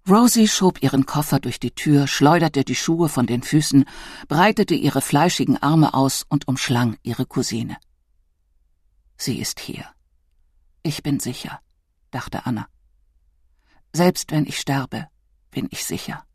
Rosie schob ihren Koffer durch die Tür, schleuderte die Schuhe von den Füßen, breitete ihre fleischigen Arme aus und umschlang ihre Cousine. Sie ist hier. Ich bin sicher, dachte Anna. Selbst wenn ich sterbe, bin ich sicher.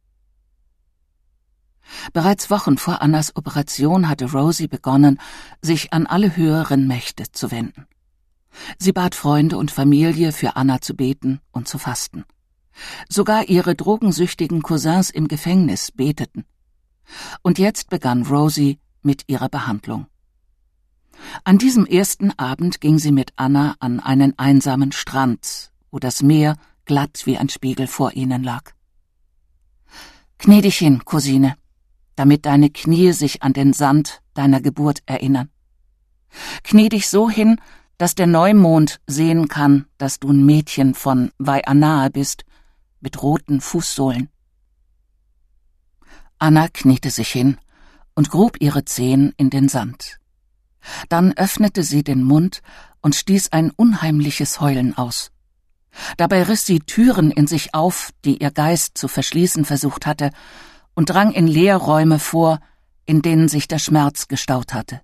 Bereits Wochen vor Annas Operation hatte Rosie begonnen, sich an alle höheren Mächte zu wenden. Sie bat Freunde und Familie, für Anna zu beten und zu fasten. Sogar ihre drogensüchtigen Cousins im Gefängnis beteten. Und jetzt begann Rosie mit ihrer Behandlung. An diesem ersten Abend ging sie mit Anna an einen einsamen Strand, wo das Meer glatt wie ein Spiegel vor ihnen lag. »Knie dich hin, Cousine, damit deine Knie sich an den Sand deiner Geburt erinnern. Knie dich so hin, dass der Neumond sehen kann, dass du ein Mädchen von Waianae bist, mit roten Fußsohlen.« Anna kniete sich hin und grub ihre Zehen in den Sand. Dann öffnete sie den Mund und stieß ein unheimliches Heulen aus. Dabei riss sie Türen in sich auf, die ihr Geist zu verschließen versucht hatte, und drang in Leerräume vor, in denen sich der Schmerz gestaut hatte.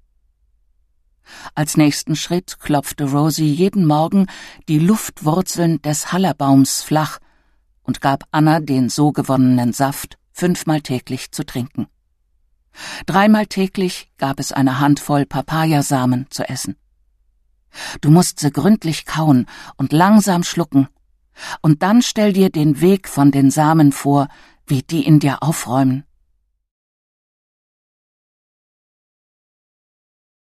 Als nächsten Schritt klopfte Rosie jeden Morgen die Luftwurzeln des Hallerbaums flach und gab Anna den so gewonnenen Saft 5-mal täglich zu trinken. 3-mal täglich gab es eine Handvoll Papayasamen zu essen. Du musst sie gründlich kauen und langsam schlucken, und dann stell dir den Weg von den Samen vor, wie die in dir aufräumen,